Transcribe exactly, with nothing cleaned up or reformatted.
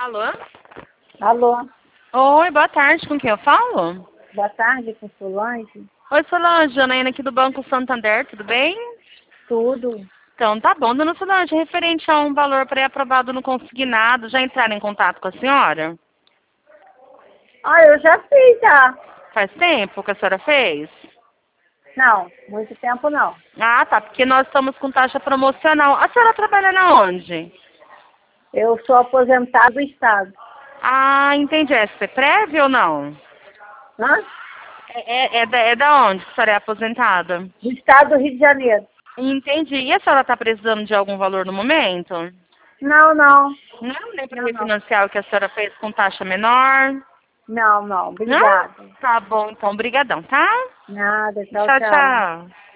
Alô? Alô, Oi, boa tarde. Com quem eu falo? boa tarde, com Solange. Oi, Solange. Janaína aqui do Banco Santander, tudo bem? Tudo. Então, tá bom. Dona Solange, referente a um valor pré-aprovado no consignado, já entraram em contato com a senhora? Ah, eu já fiz, já. Faz tempo que a senhora fez? Não, muito tempo não. Ah, tá. Porque nós estamos com taxa promocional. A senhora trabalha na onde? Eu sou aposentado do Estado. Ah, entendi. É CEPREV ou não? Hã? É, é, é, da, é da onde que a senhora é aposentada? Do Estado do Rio de Janeiro. Entendi. E a senhora está precisando de algum valor no momento? Não, não. Não, nem para Não, não. refinanciar o que a senhora fez com taxa menor? Não, não. Não? Obrigada. Tá bom, então. Brigadão, tá? Nada, tchau, Tchau, tchau. tchau.